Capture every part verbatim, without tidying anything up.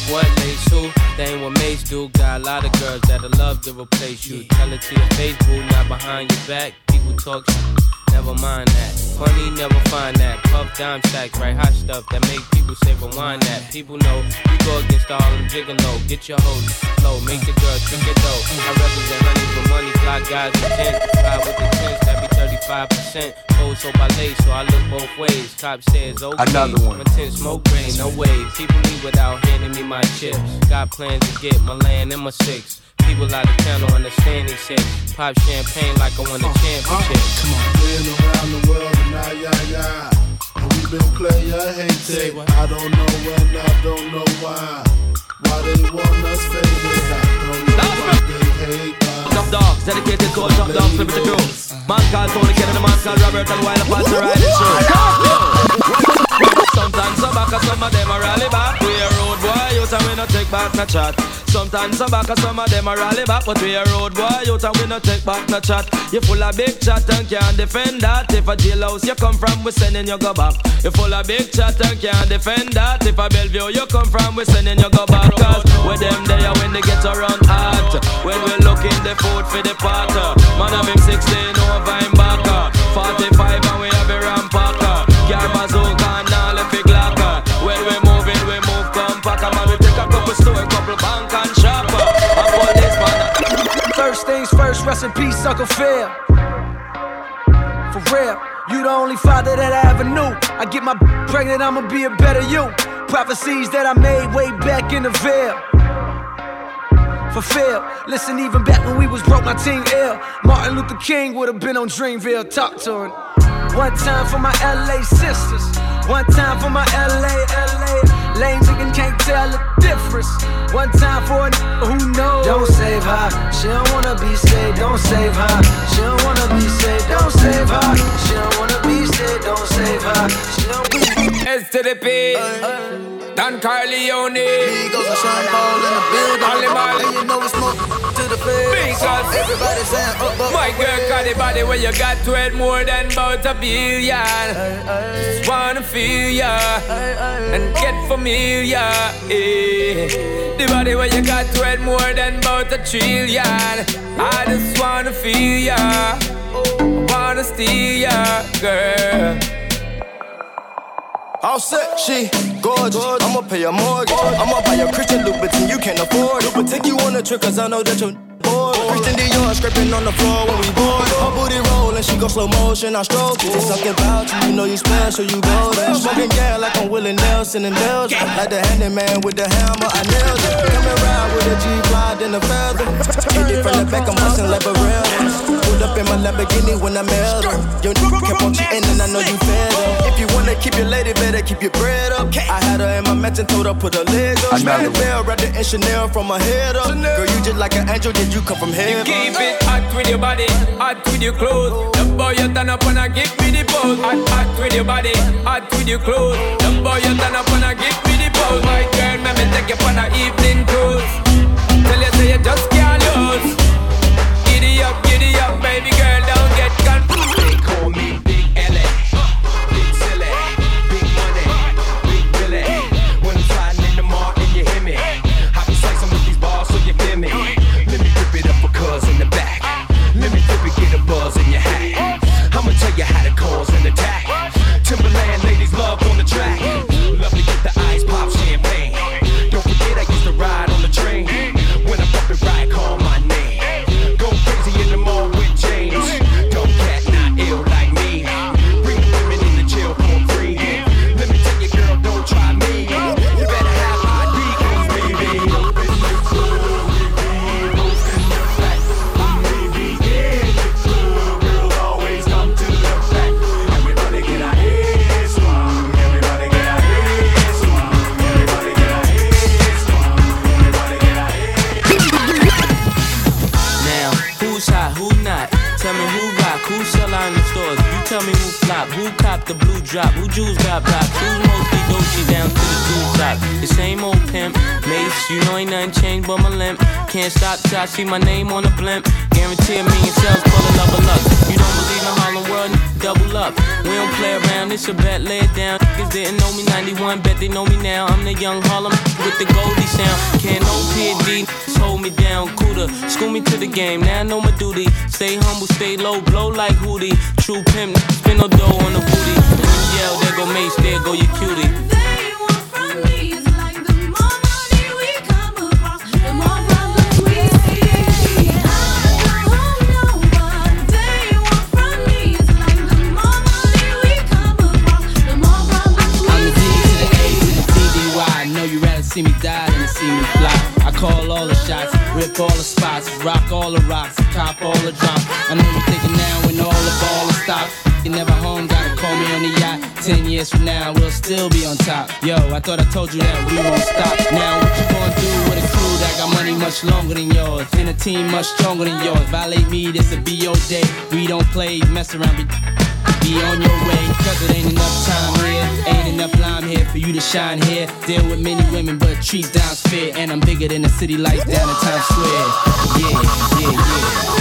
What lace who? They ain't what mates do. Got a lot of girls that'll love to replace you. Tell it to your face, boo, not behind your back. People talk shit, never mind that. Funny, never find that. Puff dime sacks, right? Hot stuff that make people say rewind that. People know you go against all them gigolo. Get your hoes low, make the girl trick it though. I represent honey for money, fly guys with tens. Ride with the tens, that be thirty-five percent. Gold so by lace, so I look both ways. Cop says okay. Another one. Intense smoke gray, no way. People leave without handing me my chips. Got plans to get my land and my six. People out of town don't understand these shit. Pop champagne like I won a championship. Come on. Playing around the world and nah, yeah, yeah. And we been player hated. I don't know when, I don't know why. Why they want us faded. I don't know why they hate us. Top dogs, dedicated to top dogs, flip the crew. Man called Tony Ken and the man called Robert and Wild Apart to ride the show. Sometimes some back and some of them are rally back. We a road boy, you and we no take back no chat. Sometimes some back and some of them are rally back. But we a road boy, you and we no take back no chat. You full of big chat and can't defend that. If a jailhouse you come from, we sending you go back. You full of big chat and can't defend that. If a Bellevue you come from, we sending you go back. Cause with them there when they get around hot. When we looking the food for the potter. Man of him sixteen over him backer. forty-five and we have a rampacker. Car bazooka and all if it glacker. When we moving, we move compact. Man, we take a couple store, couple bank and shopper. And for this man. First things first, rest in peace, Uncle Phil. For real, you the only father that I ever knew. I get my pregnant, I'ma be a better you. Prophecies that I made way back in the veil. Fulfilled. Listen, even back when we was broke, my team ill. Martin Luther King would've been on Dreamville. Talk to him. One time for my L A sisters. One time for my L A, L A. Lame nigga can't tell the difference. One time for a nigga who knows. Don't save her, she don't wanna be saved. Don't save her, she don't wanna be saved. Don't save her, she don't wanna be saved. Don't save her, she don't be. S to the P, Don Corleone. Migos and Sean Paul in the building. Only man. And you know we smoke to the face. Everybody saying up, up. My girl got the body where you got to it more than about a billion. Just wanna feel ya and get familiar. Yeah. The body where you got to it more than about a trillion. I just wanna feel ya, I wanna steal ya, girl. All set, she gorgeous. I'ma pay a mortgage. I'ma buy a Christian Louboutin, you can't afford it. But take you on a trip, cause I know that you're bored. Christian Dior scraping on the floor when we board. Her booty rollin', she go slow motion, I stroke it. It's something about you, you know you special, you go there. Smoking gas like I'm Willie Nelson in Belgium. Like the handyman with the hammer, I nailed it. Coming around with a G-Fly, then a feather. Hit it from the back, I'm bustin' like a rail. Pulled up in my Lamborghini when I mailed her. Your nigga kept on cheating and I know you fed up. If you wanna keep your lady, better keep your bread up. I had her in my mansion, told her put her leg up. Spanish bell, wrapped in Chanel from her head up. Girl, you just like an angel, did you come from heaven? You keep it hot with your body, hot with your clothes. The boy you turn up and I give me the pose. Hot, hot with your body, hot with your clothes. The boy you turn up and I give me the pose. My girl, let me take you on an evening cruise. Tell you say you just can't lose. Giddy up, giddy up, baby girl, don't get confused. They call me Big L A, Big Silly, Big Money, Big Billy. When I'm sliding in the mall and you hear me, I be slicing with these balls so you feel me. Let me rip it up for cuz in the back. Let me rip it, get a buzz in your hat. I'ma tell you how to cause an attack. Timberland ladies love on the track. Love to get the ice pop champagne. Don't forget I used to ride on the train. When I bump it right, call my name. Go crazy in the mall with James. Don't cat not ill like me. Bring the women in the jail for free. Let me tell you, girl, don't try me. You better have I D, cause baby. Up in the club, we be roasting the fat. We be in the club, girl, always come to the back. Everybody get our heads swung. Everybody get our heads swung. Everybody get our heads swung. Everybody get our heads. Now, who's hot, who not? Tell me who rock, who sell out in the stores. You tell me who flop, who cop the blue drop, who jewels got blocks, who's mostly Dolce down to the jewel top. The same old pimp, Mace, you know ain't nothing changed but my limp. Can't stop till I see my name on the blimp. Guarantee a million sales for the level up. You don't believe in Harlem World, double up. We don't play around, it's a bet, lay it down. niggas didn't know me ninety-one, bet they know me now. I'm the young Harlem with the Goldie sound. Can't no P D hold me down. Cooler, school me to the game. Now I know my duty. Stay humble, stay low, blow like Hootie. True pimp, spin no dough on the booty. And you yell, there go Mace, there go your cutie. See me die and see me fly. I call all the shots, rip all the spots, rock all the rocks, cop all the drops. I know you're thinking now when all the ball is stopped. You never home, gotta call me on the yacht. Ten years from now, we'll still be on top. Yo, I thought I told you that we won't stop. Now what you gonna do with a crew that got money much longer than yours, and a team much stronger than yours? Violate me, this a B O day. We don't play, mess around, be Be on your way, cause it ain't enough time here. Ain't enough lime here for you to shine here. Deal with many women, but treat down's fair. And I'm bigger than the city lights down in Times Square. Yeah, yeah, yeah.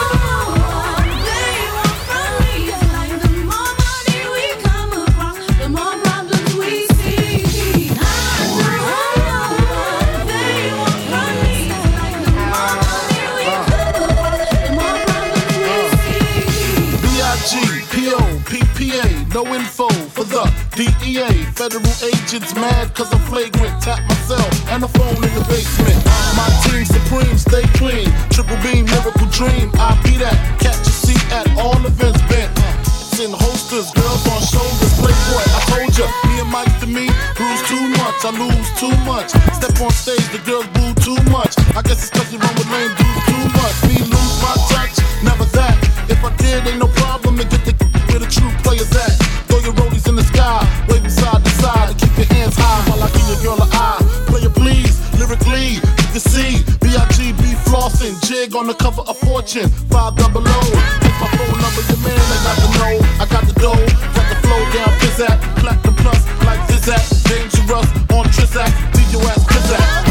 No info for the D E A. Federal agents mad cause I'm flagrant. Tap myself and the phone in the basement. My team supreme, stay clean. Triple beam, miracle dream. I be that. Catch a seat at all events bent. In holsters, girls on shoulders. Playboy, I told ya. Me and Mike to me, bruise too much. I lose too much. Step on stage, the girls boo too much. I guess it's cause you run with lame dudes too much. Me lose my touch, never that. If I did, ain't no problem. And get the where the true players at. Throw your rollies in the sky, waving side to side, and keep your hands high while I give your girl an eye. Player please, lyrically, you can see B I G B flossing, jig on the cover of Fortune, five double O. It's my phone number, your man, I got the know, I got the dough, got the flow down, pizzazz, platinum plus, like Zizak, dangerous on Trizak, leave your ass pizzazz.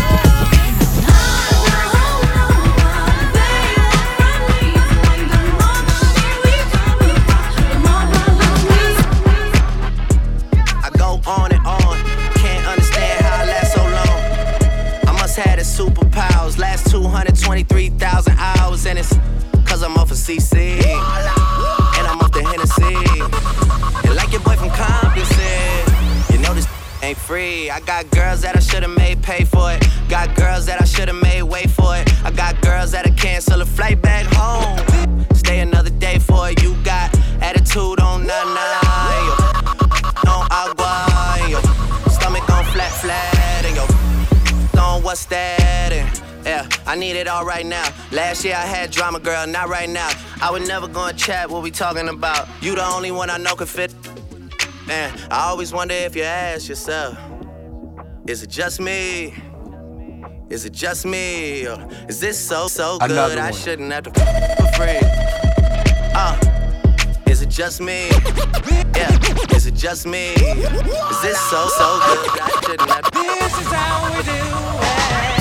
On and on, can't understand how I last so long. I must have the superpowers, last two hundred twenty-three thousand hours, and it's cause I'm off of C C, and I'm off the Hennessy. And like your boy from Compton said, you know this ain't free. I got girls that I should've made pay for it. Got girls that I should've made wait for it. I got girls that'll cancel a flight back home. Stay another day for it. You got attitude on nine nine. On agua, and your stomach on flat, flat, and your on what's that? And yeah, I need it all right now. Last year I had drama, girl, not right now. I would never go and chat what we talking about. You the only one I know can fit. Man, I always wonder if you ask yourself, is it just me? Is it just me? Or is this so, so good I shouldn't have to for free? Uh. Is it just me? Yeah, is it just me? Is this so, so good? I shouldn't have to. This is how we do it.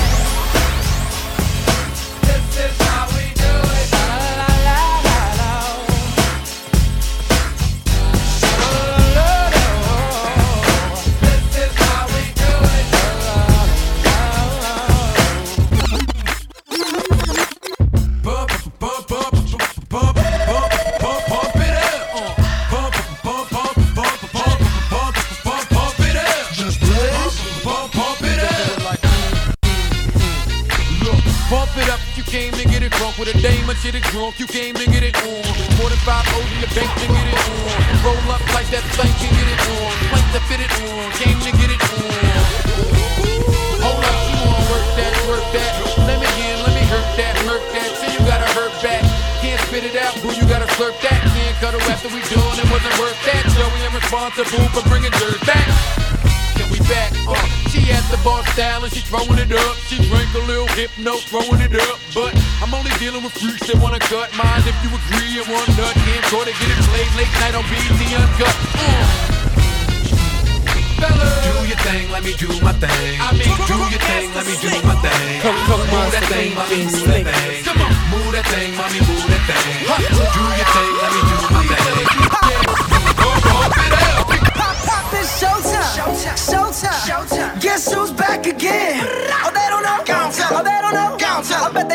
This is how we do it. La la la la la. La la la. This is how we do it. Bump, bump, bump, bump, bump, bump, bump. Came to get it drunk with a dame and shit it drunk. You came to get it on. More than five O's in the bank to get it on. Roll up like that thing can get it on. Plank to fit it on. Came to get it on. Hold up, you wanna work that, work that. Let me in, let me hurt that, hurt that. See you gotta hurt back. Can't spit it out, boo, you gotta slurp that. Can't cut her after we done, it wasn't worth that. Joey, I'm responsible for bringing dirt back. Can we back up? She at the bar style and she throwing it up. She drank a little hypno, throwing it up. But I'm only dealing with freaks that wanna cut mine. If you agree and one nut, can't go to get it played late night on B E T Uncut. Uh. Do your thing, let me do my thing. I mean, do your thing, let me do my thing. Come, come, move that thing, mommy, move that thing. Come on, move that thing, mommy, move that thing. Do your thing, let me do my thing. Yeah, pop, pop it up. Pop, pop, it's showtime.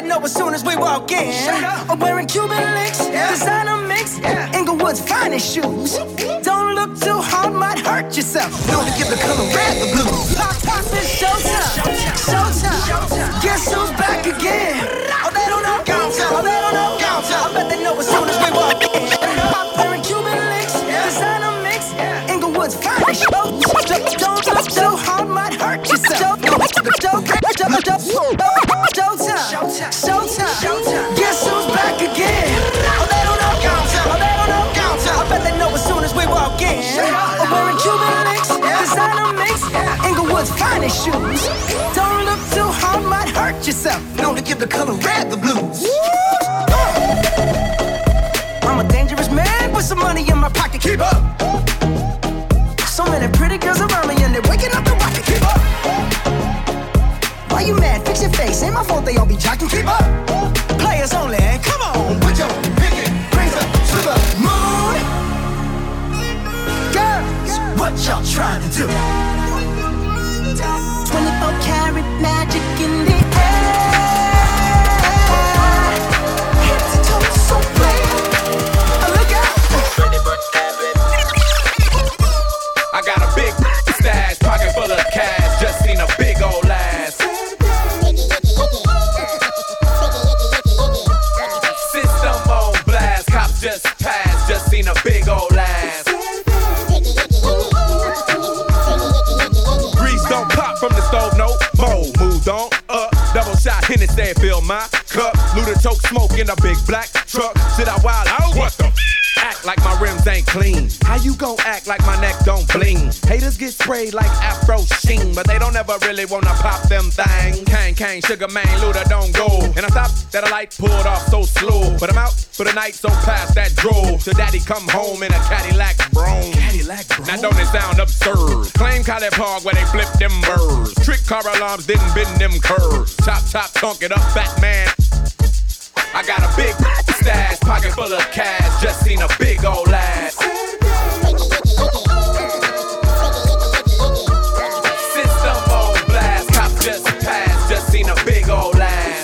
know as soon as we walk in. I'm wearing Cuban links, yeah. Designer mix, yeah. Inglewood's finest shoes. Don't look too hard, might hurt yourself. Known to give the color red the blue. Pop, pop, it's showtime. Showtime. Showtime. Guess who's back again? Oh, they don't know. Oh, they don't know. I bet they know as soon as we walk in. I'm wearing Cuban links, yeah. Designer mix, yeah. Inglewood's finest shoes. Don't look too hard, might hurt yourself. Showtime, showtime, guess who's back again? Oh, they don't know, oh, they don't know. I bet they know as soon as we walk in. I'm wearing Cuban links, designer mix, Inglewood's finest shoes. Don't look too hard, might hurt yourself. Known to give the color red the blues. I'm a dangerous man with some money in my pocket. Keep up. So many pretty girls around me and they're waking up the rocket. Keep up. Why you mad? Fix your face. Ain't my fault they all be jocking. Keep up. Players only. Come on. Put your pinky rings up to the moon. Girls, what y'all trying to do? twenty-four karat magic in the air. Head to toe, so clear. Look out. I got a big stash, pocket full of cash. Just seen a big old ass. System on blast, cops just passed. Just seen a big old ass. Grease don't pop from the stove, no. Bold, moved on, up. Double shot, Hennessy, fill my cup. Luda choke smoke in a big black truck. Sit out wild out. What the? Act like my rims ain't clean. How you gon' act like my neck don't bling? Haters get sprayed like Afro Sheen, but they don't ever really wanna pop them thang. Kang, Kang, Sugar Man, Luda don't go. And I thought that a light pulled off so slow, but I'm out for the night so past that drove. So daddy come home in a Cadillac Brougham. Cadillac Brougham. Now don't it sound absurd? Claim College Park where they flip them birds. Trick car alarms didn't bend them curves. Chop, chop, tonk it up, fat man. I got a big stash, pocket full of cash. Just seen a big old ass. System on blast, cops just passed. Just seen a big old ass.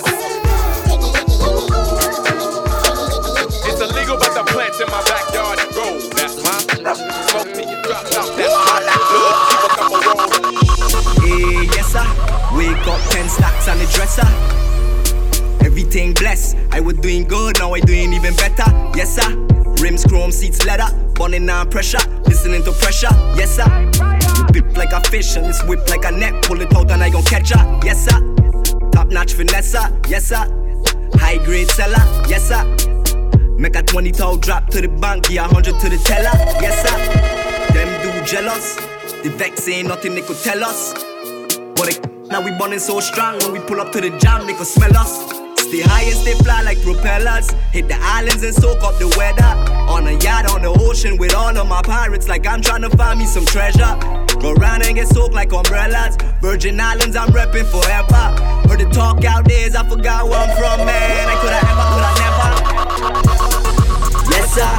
It's illegal, but the plants in my backyard grow. That's my smoke till you drop out. That's my blood. Hey, yes sir. Wake up ten stacks on the dresser. Everything blessed, I was doing good, now I doing even better. Yes sir, rims chrome, seats leather, burning on pressure, listening to pressure. Yes sir, you bip like a fish and it's whip like a net. Pull it out and I gon' catch her. Yes sir, top notch finesse. Yes sir, high grade seller. Yes sir, make a twenty thou drop to the bank, yeah, a hundred to the teller. Yes sir, them do jealous. The vex ain't nothing they could tell us, but it, now we burning so strong. When we pull up to the jam, they could smell us. Stay high and stay fly like propellers. Hit the islands and soak up the weather. On a yacht on the ocean with all of my pirates, like I'm trying to find me some treasure. Go round and get soaked like umbrellas. Virgin Islands, I'm repping forever. Heard the talk out there, I forgot where I'm from, man. I coulda ever, coulda never. Yes sir.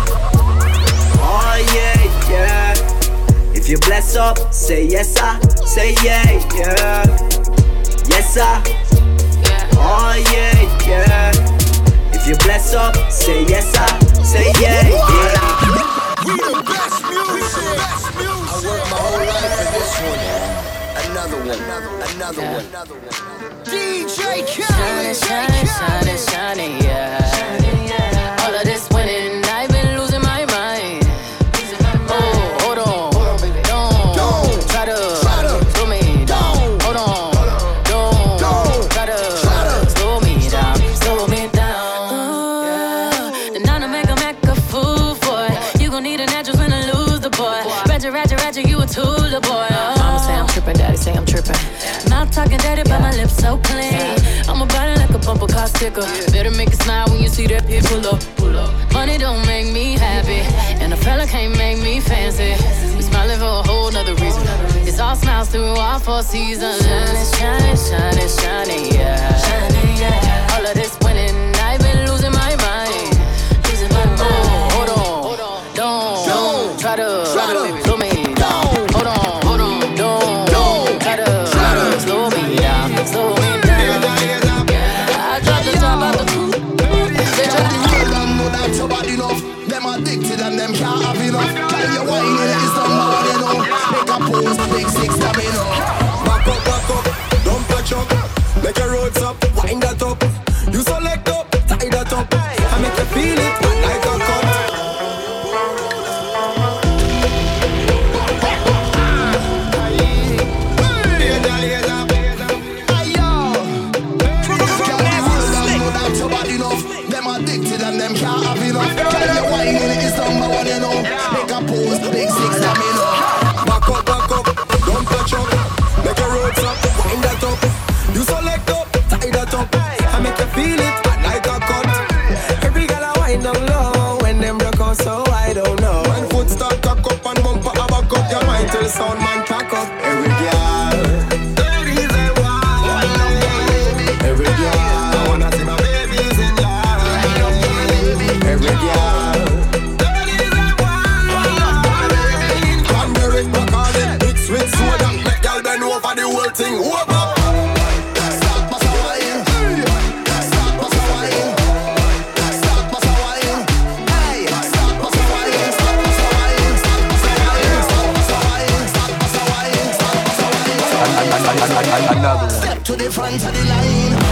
Oh yeah, yeah. If you bless up, say yes sir. Say yeah, yeah. Yes sir. Oh yeah, yeah. If you bless up, say yes sir. Say yeah, yeah. We the best music. I worked my whole life for this one. Another one, another, another yeah. one, another one. D J Khaled, shining, shining, shining, yeah. All of this winning, I've been losing my mind. Oh, hold on, don't try to slow me down. Hold on, don't try to slow me down, slow me down. The nine to make a make a fool for it. You gon' need an address when I lose the boy. Ratchet, ratchet, ratchet, you a tool, the boy. Mama say I'm tripping, daddy say I'm tripping. Not talking dirty, but my lips so clean. I'm about it like a bumper car sticker. Better make it smile when you see that pit pull up. Money don't make me happy, and a fella can't make me fancy. We smiling for a whole nother reason. It's all smiles through all four seasons. Shining, shining, shining, shining, yeah. Shining, yeah. All of this winning, I've been losing my mind. Losing my mind. Oh, hold on, don't, don't try to slow me down. Hold on, hold on, don't try to slow me down, slow me down. I dropped the top. till sound man pack up. Every girl, ladies and wild. Every girl, I wanna see my babies in love. Every girl, ladies and wild. Cranberry, Bacardi, mix with soda. Make girl bend over the whole thing over. Another one. Step to the front of the line.